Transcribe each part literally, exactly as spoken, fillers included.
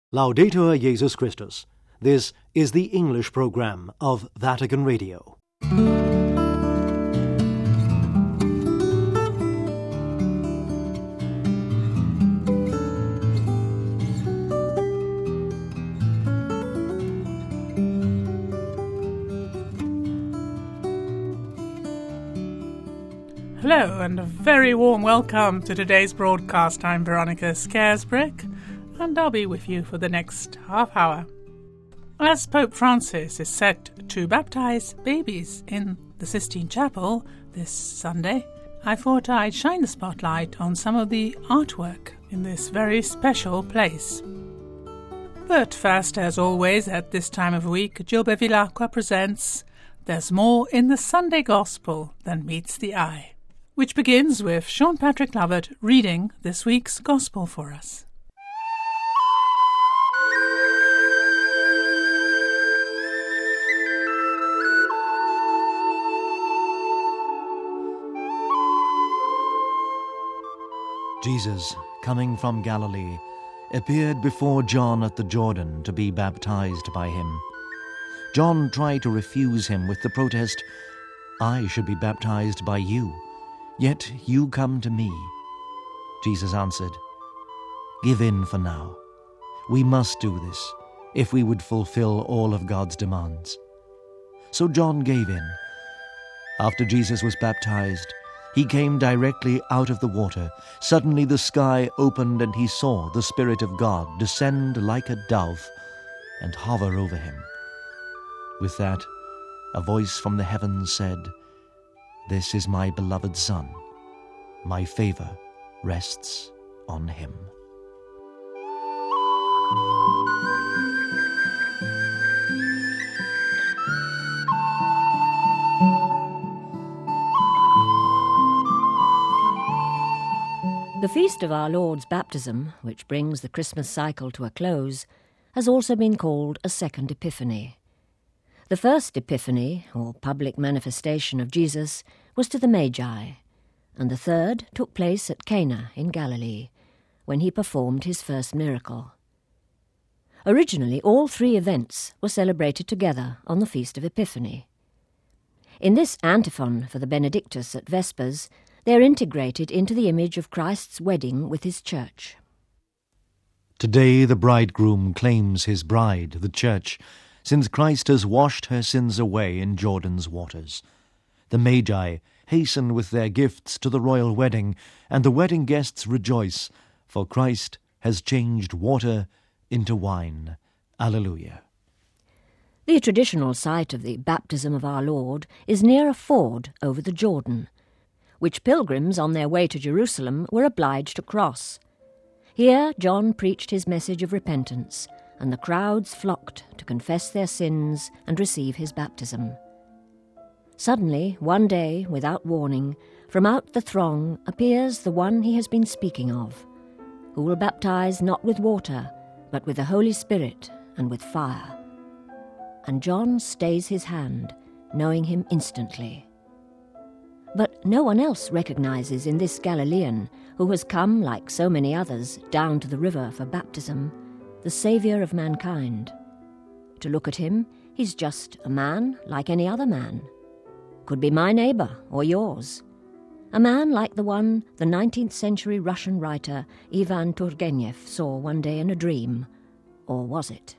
Laudetur Jesus Christus. This is the English program of Vatican Radio. Hello and a very warm welcome to today's broadcast. I'm Veronica Scaresbrick and I'll be with you for the next half hour. As Pope Francis is set to baptize babies in the Sistine Chapel this Sunday, I thought I'd shine the spotlight on some of the artwork in this very special place. But first, as always at this time of week, Gil Bevilacqua presents There's More in the Sunday Gospel Than Meets the Eye, which begins with Sean Patrick Lovett reading this week's Gospel for us. Jesus, coming from Galilee, appeared before John at the Jordan to be baptized by him. John tried to refuse him with the protest, "I should be baptized by you, yet you come to me." Jesus answered, "Give in for now. We must do this if we would fulfill all of God's demands." So John gave in. After Jesus was baptized, he came directly out of the water. Suddenly the sky opened and he saw the Spirit of God descend like a dove and hover over him. With that, a voice from the heavens said, "This is my beloved Son. My favor rests on him." The feast of our Lord's baptism, which brings the Christmas cycle to a close, has also been called a second Epiphany. The first Epiphany, or public manifestation of Jesus, was to the Magi, and the third took place at Cana in Galilee, when he performed his first miracle. Originally, all three events were celebrated together on the Feast of Epiphany. In this antiphon for the Benedictus at Vespers, they are integrated into the image of Christ's wedding with his church. Today the bridegroom claims his bride, the church, since Christ has washed her sins away in Jordan's waters. The Magi hasten with their gifts to the royal wedding, and the wedding guests rejoice, for Christ has changed water into wine. Alleluia. The traditional site of the baptism of our Lord is near a ford over the Jordan, which pilgrims on their way to Jerusalem were obliged to cross. Here John preached his message of repentance, and the crowds flocked to confess their sins and receive his baptism. Suddenly, one day, without warning, from out the throng appears the one he has been speaking of, who will baptize not with water, but with the Holy Spirit and with fire. And John stays his hand, knowing him instantly. But no one else recognizes in this Galilean, who has come, like so many others, down to the river for baptism, the Saviour of mankind. To look at him, he's just a man like any other man. Could be my neighbour or yours. A man like the one the nineteenth century Russian writer Ivan Turgenev saw one day in a dream. Or was it?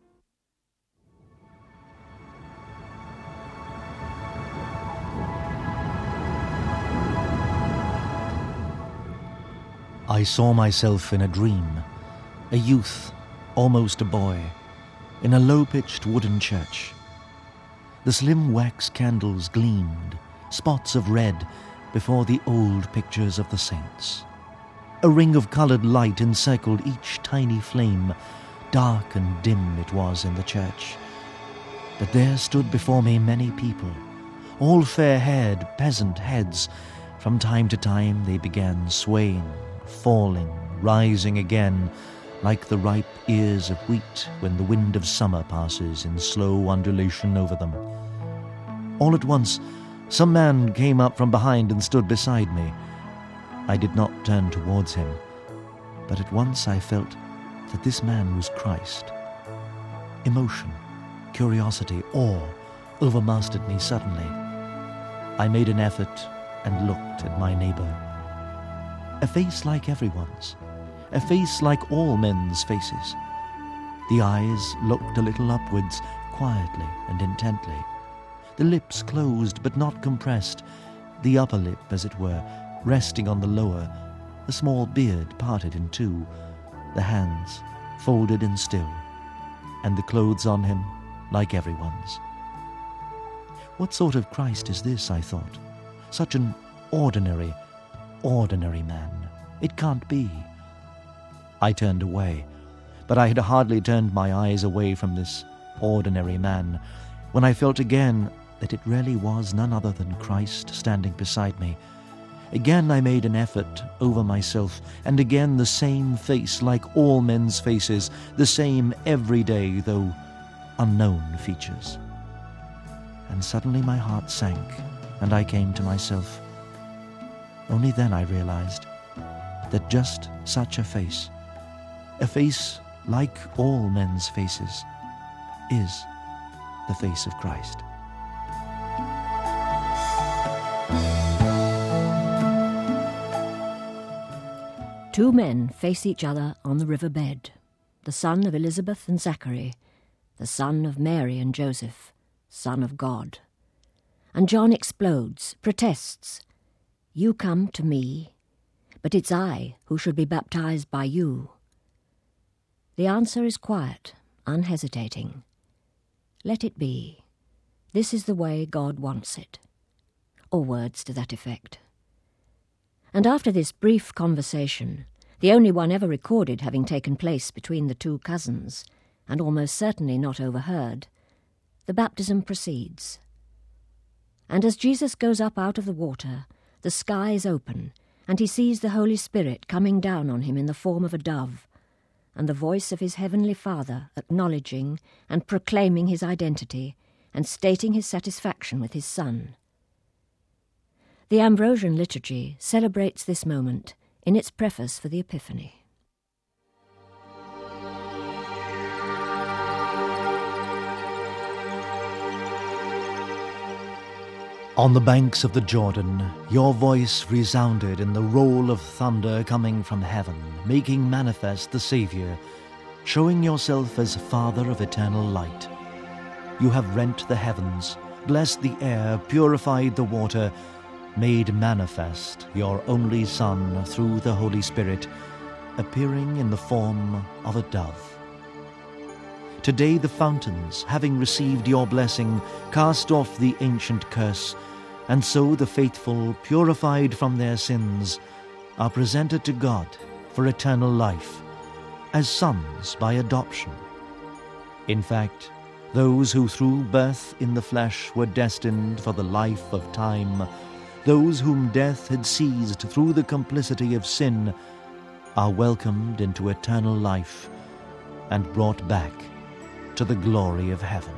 I saw myself in a dream, a youth, almost a boy, in a low-pitched wooden church. The slim wax candles gleamed, spots of red, before the old pictures of the saints. A ring of coloured light encircled each tiny flame. Dark and dim it was in the church. But there stood before me many people, all fair-haired peasant heads. From time to time they began swaying, falling, rising again, like the ripe ears of wheat when the wind of summer passes in slow undulation over them. All at once, some man came up from behind and stood beside me. I did not turn towards him, but at once I felt that this man was Christ. Emotion, curiosity, awe overmastered me suddenly. I made an effort and looked at my neighbor. A face like everyone's, a face like all men's faces. The eyes looked a little upwards, quietly and intently. The lips closed but not compressed, the upper lip, as it were, resting on the lower, the small beard parted in two, the hands folded and still, and the clothes on him like everyone's. What sort of Christ is this, I thought? Such an ordinary, ordinary man. It can't be. I turned away, but I had hardly turned my eyes away from this ordinary man when I felt again that it really was none other than Christ standing beside me. Again I made an effort over myself, and again the same face like all men's faces, the same everyday though unknown features. And suddenly my heart sank, and I came to myself. Only then I realized that just such a face, a face like all men's faces, is the face of Christ. Two men face each other on the river bed, the son of Elizabeth and Zachary, the son of Mary and Joseph, Son of God. And John explodes, protests, "You come to me, but it's I who should be baptized by you." The answer is quiet, unhesitating. Let it be. This is the way God wants it. Or words to that effect. And after this brief conversation, the only one ever recorded having taken place between the two cousins, and almost certainly not overheard, the baptism proceeds. And as Jesus goes up out of the water, the sky is open, and he sees the Holy Spirit coming down on him in the form of a dove, and the voice of his heavenly Father acknowledging and proclaiming his identity and stating his satisfaction with his Son. The Ambrosian liturgy celebrates this moment in its preface for the Epiphany. On the banks of the Jordan, your voice resounded in the roll of thunder coming from heaven, making manifest the Saviour, showing yourself as Father of eternal light. You have rent the heavens, blessed the air, purified the water, made manifest your only Son through the Holy Spirit, appearing in the form of a dove. Today the fountains, having received your blessing, cast off the ancient curse, and so the faithful, purified from their sins, are presented to God for eternal life, as sons by adoption. In fact, those who through birth in the flesh were destined for the life of time, those whom death had seized through the complicity of sin, are welcomed into eternal life and brought back to the glory of heaven.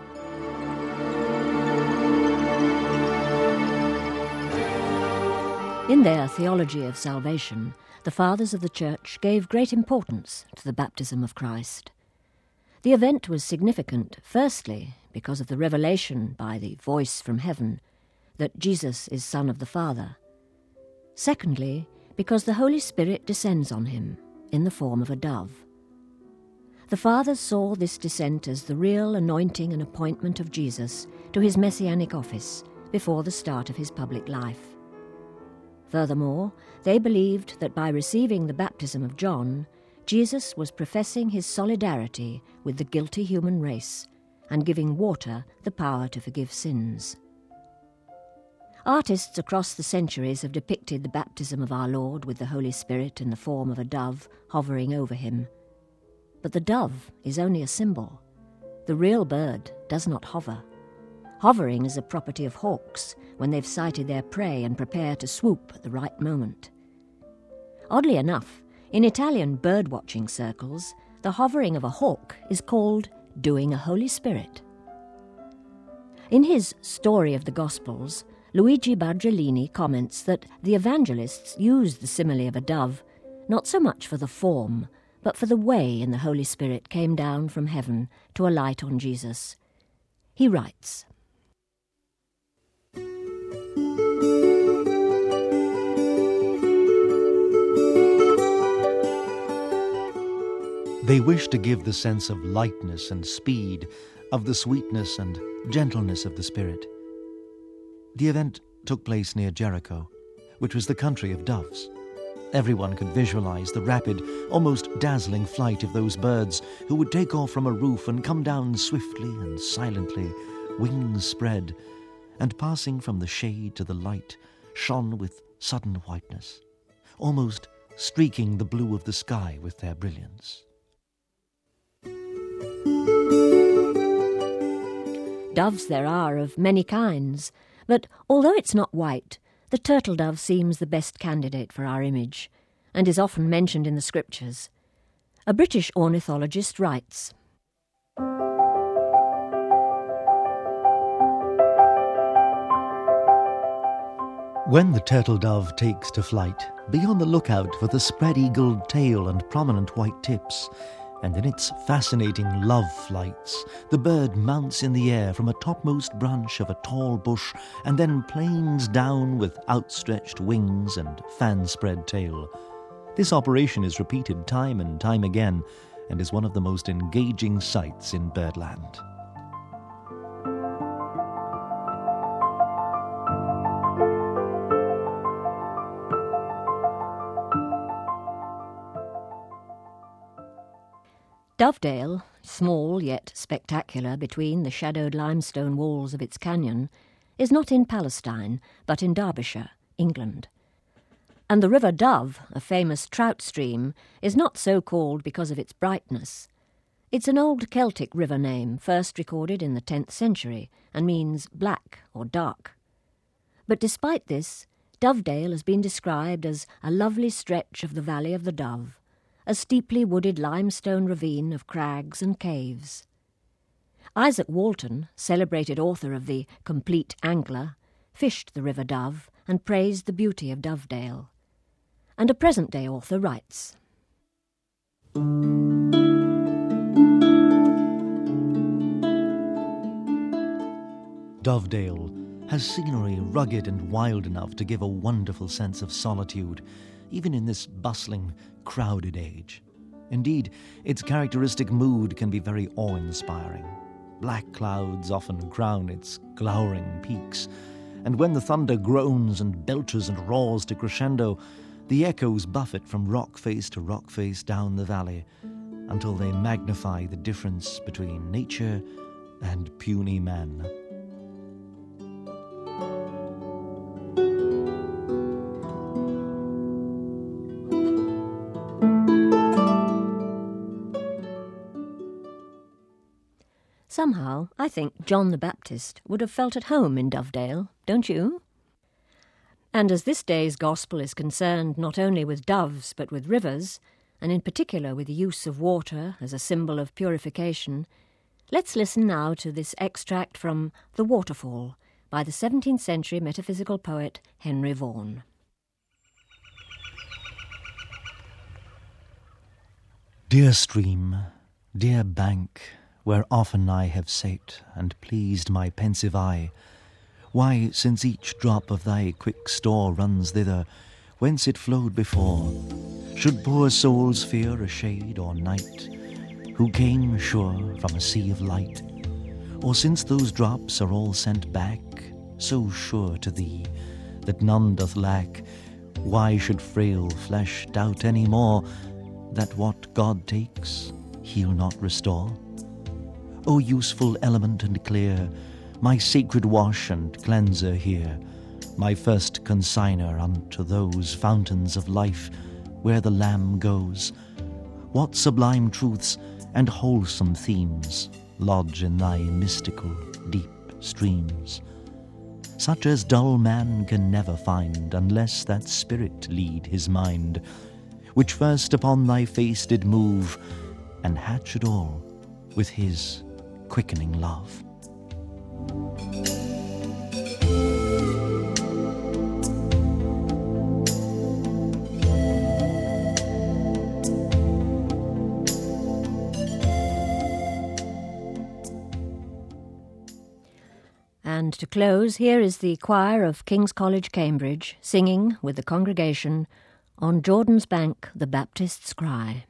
In their theology of salvation, the fathers of the Church gave great importance to the baptism of Christ. The event was significant, firstly, because of the revelation by the voice from heaven that Jesus is Son of the Father. Secondly, because the Holy Spirit descends on him in the form of a dove. The fathers saw this descent as the real anointing and appointment of Jesus to his messianic office before the start of his public life. Furthermore, they believed that by receiving the baptism of John, Jesus was professing his solidarity with the guilty human race and giving water the power to forgive sins. Artists across the centuries have depicted the baptism of our Lord with the Holy Spirit in the form of a dove hovering over him. But the dove is only a symbol. The real bird does not hover. Hovering is a property of hawks when they've sighted their prey and prepare to swoop at the right moment. Oddly enough, in Italian bird-watching circles, the hovering of a hawk is called doing a Holy Spirit. In his Story of the Gospels, Luigi Badrellini comments that the evangelists use the simile of a dove not so much for the form, but for the way in the Holy Spirit came down from heaven to alight on Jesus. He writes, They wish to give the sense of lightness and speed, of the sweetness and gentleness of the Spirit. The event took place near Jericho, which was the country of doves. Everyone could visualize the rapid, almost dazzling flight of those birds who would take off from a roof and come down swiftly and silently, wings spread, and passing from the shade to the light, shone with sudden whiteness, almost streaking the blue of the sky with their brilliance. Doves there are of many kinds, but although it's not white, the turtle dove seems the best candidate for our image, and is often mentioned in the scriptures. A British ornithologist writes, When the turtle dove takes to flight, be on the lookout for the spread-eagled tail and prominent white tips, and in its fascinating love flights, the bird mounts in the air from a topmost branch of a tall bush and then planes down with outstretched wings and fan-spread tail. This operation is repeated time and time again and is one of the most engaging sights in birdland. Dovedale, small yet spectacular between the shadowed limestone walls of its canyon, is not in Palestine, but in Derbyshire, England. And the River Dove, a famous trout stream, is not so called because of its brightness. It's an old Celtic river name, first recorded in the tenth century, and means black or dark. But despite this, Dovedale has been described as a lovely stretch of the Valley of the Dove, a steeply wooded limestone ravine of crags and caves. Isaac Walton, celebrated author of the Complete Angler, fished the River Dove and praised the beauty of Dovedale. And a present-day author writes, Dovedale has scenery rugged and wild enough to give a wonderful sense of solitude, even in this bustling, crowded age. Indeed, its characteristic mood can be very awe-inspiring. Black clouds often crown its glowering peaks, and when the thunder groans and belches and roars to crescendo, the echoes buffet from rock face to rock face down the valley, until they magnify the difference between nature and puny man. Somehow, I think John the Baptist would have felt at home in Dovedale, don't you? And as this day's gospel is concerned not only with doves but with rivers, and in particular with the use of water as a symbol of purification, let's listen now to this extract from The Waterfall by the seventeenth century metaphysical poet Henry Vaughan. Dear stream, dear bank, where often I have sate and pleased my pensive eye, why, since each drop of thy quick store runs thither, whence it flowed before, should poor souls fear a shade or night, who came, sure, from a sea of light? Or since those drops are all sent back, so sure to thee, that none doth lack, why should frail flesh doubt any more, that what God takes, he'll not restore? O useful element and clear, my sacred wash and cleanser here, my first consigner unto those fountains of life where the Lamb goes, what sublime truths and wholesome themes lodge in thy mystical deep streams, such as dull man can never find unless that spirit lead his mind, which first upon thy face did move and hatch it all with his quickening love. And to close, here is the choir of King's College, Cambridge, singing with the congregation, "On Jordan's Bank the Baptists Cry."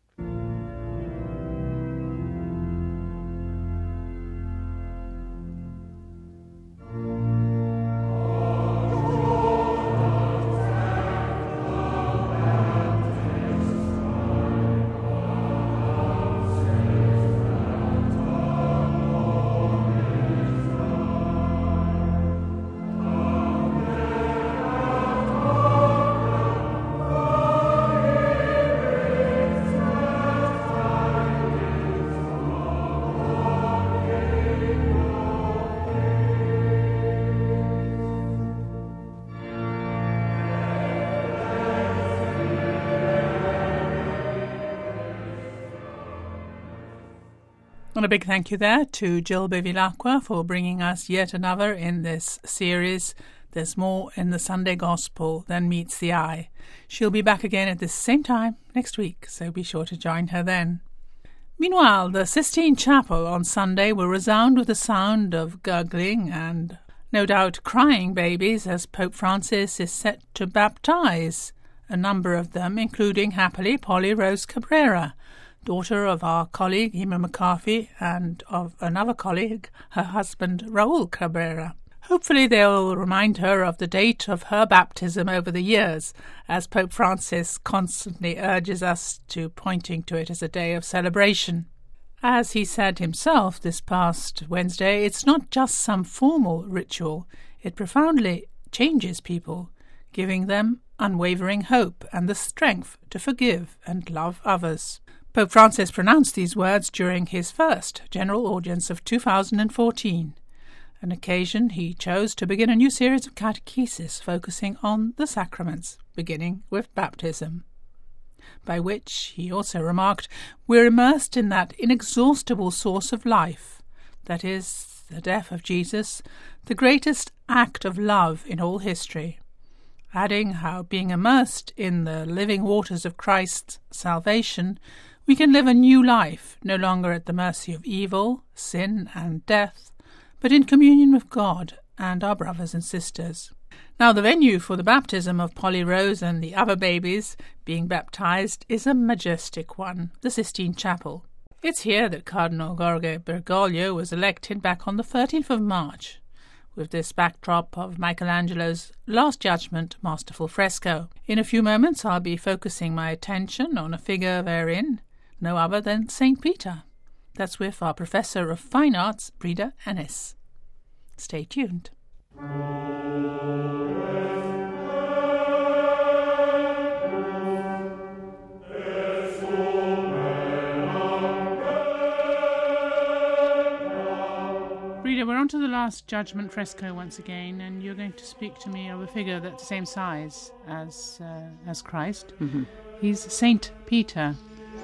And a big thank you there to Jill Bevilacqua for bringing us yet another in this series, There's More in the Sunday Gospel Than Meets the Eye. She'll be back again at this same time next week, so be sure to join her then. Meanwhile, the Sistine Chapel on Sunday will resound with the sound of gurgling and, no doubt, crying babies as Pope Francis is set to baptize a number of them, including, happily, Polly Rose Cabrera, daughter of our colleague Emma McCarthy and of another colleague, her husband Raul Cabrera. Hopefully they'll remind her of the date of her baptism over the years, as Pope Francis constantly urges us to pointing to it as a day of celebration. As he said himself this past Wednesday, it's not just some formal ritual, it profoundly changes people, giving them unwavering hope and the strength to forgive and love others. Pope Francis pronounced these words during his first general audience of two thousand fourteen, an occasion he chose to begin a new series of catechesis focusing on the sacraments, beginning with baptism, by which, he also remarked, we're immersed in that inexhaustible source of life, that is, the death of Jesus, the greatest act of love in all history, adding how being immersed in the living waters of Christ's salvation, we can live a new life, no longer at the mercy of evil, sin and death, but in communion with God and our brothers and sisters. Now, the venue for the baptism of Polly Rose and the other babies being baptized is a majestic one, the Sistine Chapel. It's here that Cardinal Jorge Bergoglio was elected back on the thirteenth of March, with this backdrop of Michelangelo's Last Judgment masterful fresco. In a few moments I'll be focusing my attention on a figure therein, no other than Saint Peter. That's with our Professor of Fine Arts, Breda Ennis. Stay tuned. Breda, we're on to the Last Judgment fresco once again, and you're going to speak to me of a figure that's the same size as uh, as Christ. Mm-hmm. He's Saint Peter.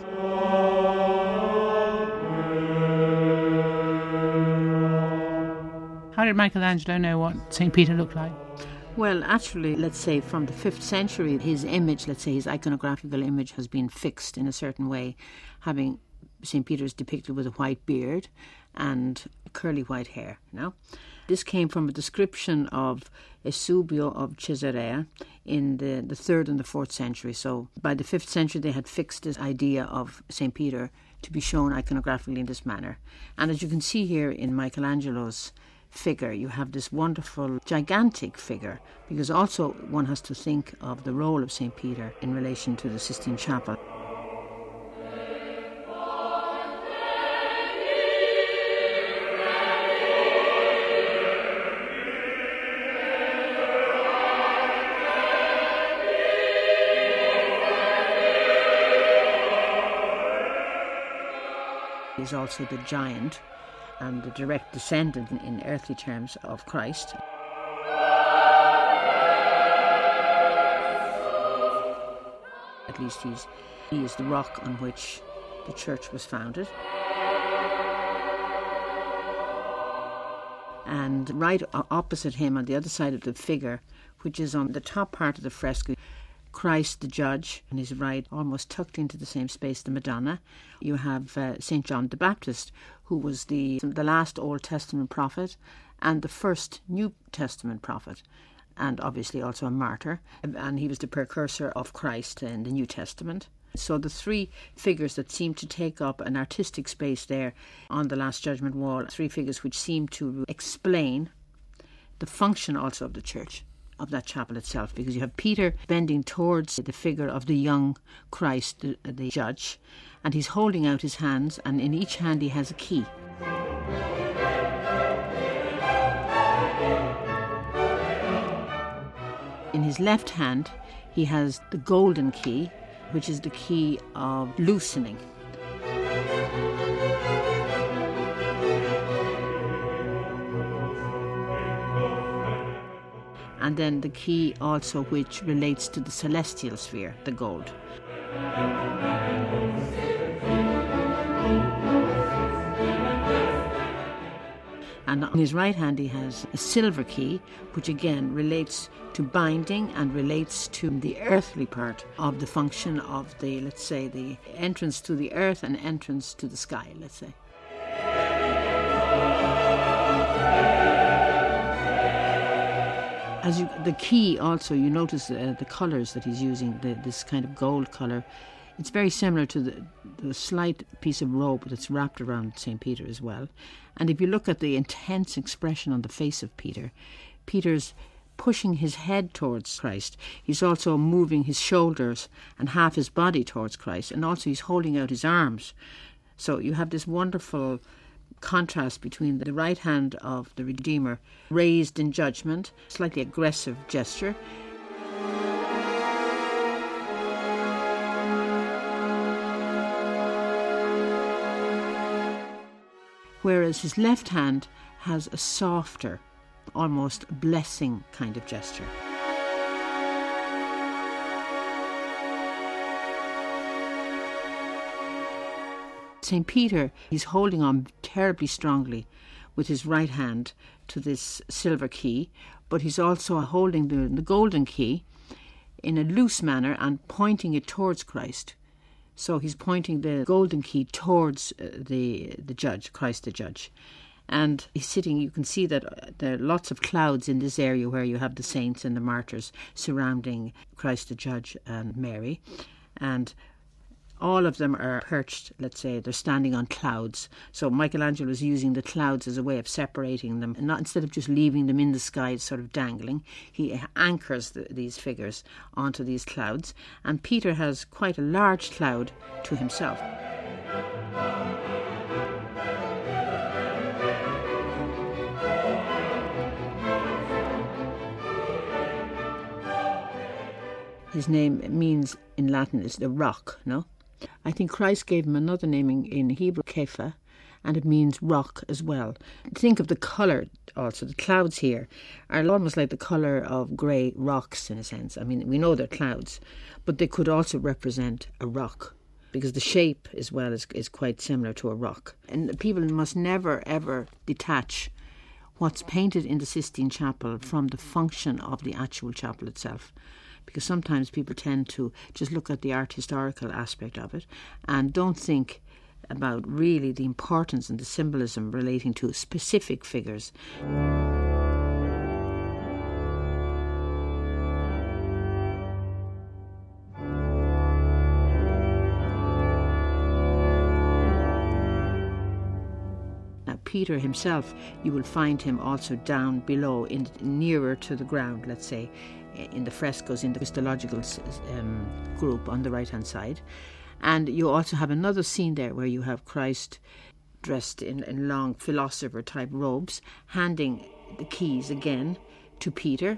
How did Michelangelo know what Saint Peter looked like? Well, actually, let's say from the fifth century, his image, let's say his iconographical image has been fixed in a certain way, having Saint Peter is depicted with a white beard and curly white hair. Now, this came from a description of Eusebio of Caesarea in the, the third and the fourth century. So by the fifth century, they had fixed this idea of Saint Peter to be shown iconographically in this manner. And as you can see here in Michelangelo's figure, you have this wonderful, gigantic figure, because also one has to think of the role of Saint Peter in relation to the Sistine Chapel. Is also the giant and the direct descendant in, in earthly terms of Christ. At least he's, he is the rock on which the church was founded. And right opposite him, on the other side of the figure, which is on the top part of the fresco, Christ the Judge, on his right, almost tucked into the same space, the Madonna. You have uh, Saint John the Baptist, who was the the last Old Testament prophet and the first New Testament prophet, and obviously also a martyr, and he was the precursor of Christ in the New Testament. So the three figures that seem to take up an artistic space there on the Last Judgment wall, three figures which seem to explain the function also of the church, of that chapel itself, because you have Peter bending towards the figure of the young Christ, the, the judge, and he's holding out his hands, and in each hand he has a key. In his left hand, he has the golden key, which is the key of loosening. And then the key also which relates to the celestial sphere, the gold. And on his right hand he has a silver key, which again relates to binding and relates to the earthly part of the function of the, let's say, the entrance to the earth and entrance to the sky, let's say. As you, the key also, you notice uh, the colours that he's using, the, this kind of gold colour. It's very similar to the, the slight piece of rope that's wrapped around Saint Peter as well. And if you look at the intense expression on the face of Peter, Peter's pushing his head towards Christ. He's also moving his shoulders and half his body towards Christ. And also he's holding out his arms. So you have this wonderful contrast between the right hand of the Redeemer raised in judgment, slightly aggressive gesture, whereas his left hand has a softer, almost blessing kind of gesture. Saint Peter, he's holding on terribly strongly with his right hand to this silver key, but he's also holding the, the golden key in a loose manner and pointing it towards Christ. So he's pointing the golden key towards uh, the the judge, Christ the judge. And he's sitting, you can see that there are lots of clouds in this area where you have the saints and the martyrs surrounding Christ the judge and Mary. And all of them are perched, let's say, they're standing on clouds. So Michelangelo is using the clouds as a way of separating them. And not instead of just leaving them in the sky sort of dangling, he anchors the, these figures onto these clouds. And Peter has quite a large cloud to himself. His name means in Latin is the rock, no? I think Christ gave him another naming in Hebrew, Kepha, and it means rock as well. Think of the colour also. The clouds here are almost like the colour of grey rocks in a sense. I mean, we know they're clouds, but they could also represent a rock because the shape as well is, is quite similar to a rock. And people must never, ever detach what's painted in the Sistine Chapel from the function of the actual chapel itself. Because sometimes people tend to just look at the art historical aspect of it and don't think about really the importance and the symbolism relating to specific figures. Now, Peter himself, you will find him also down below, in nearer to the ground, let's say, in the frescoes in the Christological um, group on the right-hand side. And you also have another scene there where you have Christ dressed in, in long philosopher-type robes, handing the keys again to Peter.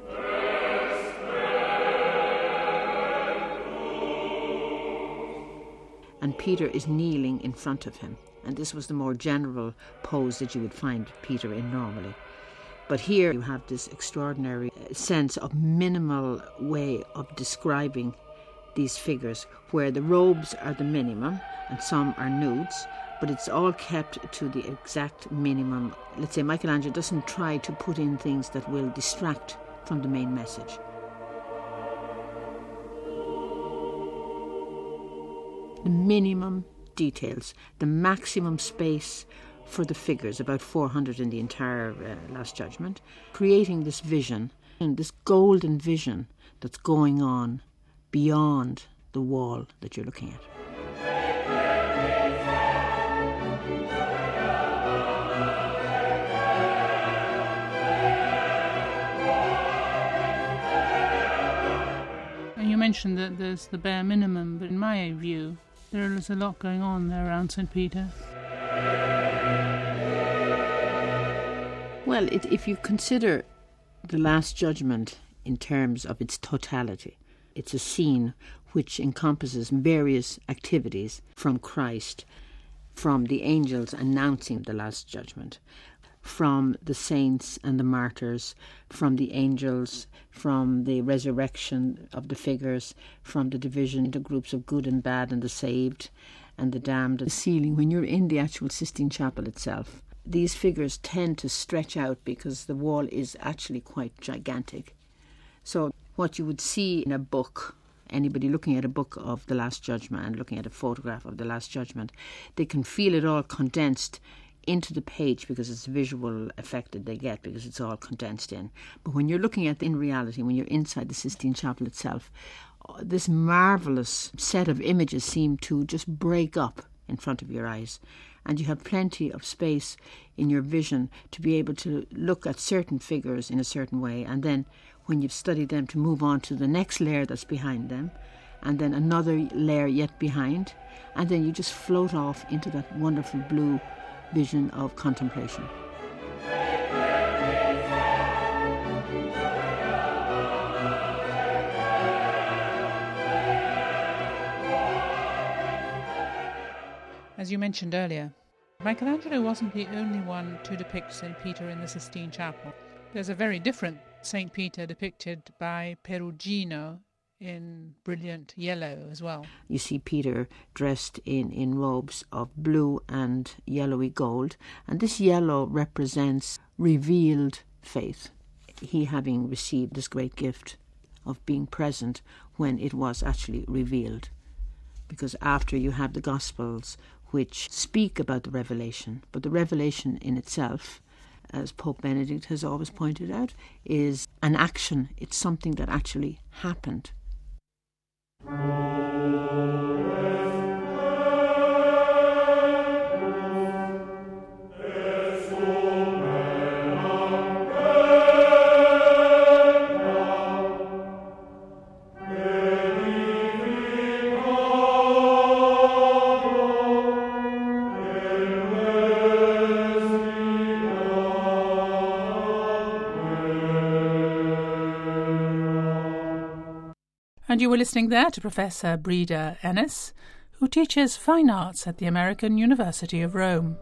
And Peter is kneeling in front of him. And this was the more general pose that you would find Peter in normally. But here you have this extraordinary sense of minimal way of describing these figures, where the robes are the minimum and some are nudes, but it's all kept to the exact minimum. Let's say Michelangelo doesn't try to put in things that will distract from the main message. The minimum details, the maximum space for the figures, about four hundred in the entire uh, Last Judgment, creating this vision, and this golden vision that's going on beyond the wall that you're looking at. And you mentioned that there's the bare minimum, but in my view, there is a lot going on there around Saint Peter. Well, it, if you consider the Last Judgment in terms of its totality, it's a scene which encompasses various activities from Christ, from the angels announcing the Last Judgment, from the saints and the martyrs, from the angels, from the resurrection of the figures, from the division into groups of good and bad and the saved and the damned. The ceiling, when you're in the actual Sistine Chapel itself, these figures tend to stretch out because the wall is actually quite gigantic. So what you would see in a book, anybody looking at a book of the Last Judgment and looking at a photograph of the Last Judgment, they can feel it all condensed into the page because it's the visual effect that they get because it's all condensed in. But when you're looking at, in reality, when you're inside the Sistine Chapel itself, this marvellous set of images seem to just break up in front of your eyes. And you have plenty of space in your vision to be able to look at certain figures in a certain way, and then when you've studied them, to move on to the next layer that's behind them, and then another layer yet behind, and then you just float off into that wonderful blue vision of contemplation. As you mentioned earlier, Michelangelo wasn't the only one to depict Saint Peter in the Sistine Chapel. There's a very different Saint Peter depicted by Perugino in brilliant yellow as well. You see Peter dressed in, in robes of blue and yellowy gold, and this yellow represents revealed faith, he having received this great gift of being present when it was actually revealed. Because after you have the Gospels which speak about the revelation, but the revelation in itself, as Pope Benedict has always pointed out, is an action. It's something that actually happened. And you were listening there to Professor Breda Ennis, who teaches fine arts at the American University of Rome.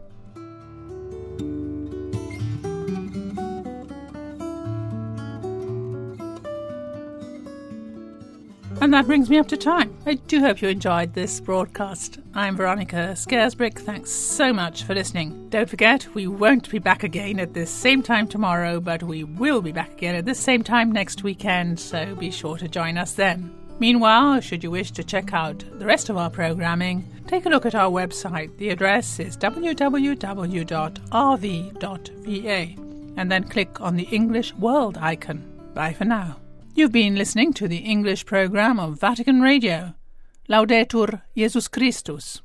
And that brings me up to time. I do hope you enjoyed this broadcast. I'm Veronica Scaresbrick. Thanks so much for listening. Don't forget, we won't be back again at this same time tomorrow, but we will be back again at this same time next weekend, so be sure to join us then. Meanwhile, should you wish to check out the rest of our programming, take a look at our website. The address is w w w dot r v dot v a, and then click on the English World icon. Bye for now. You've been listening to the English programme of Vatican Radio. Laudetur Jesus Christus.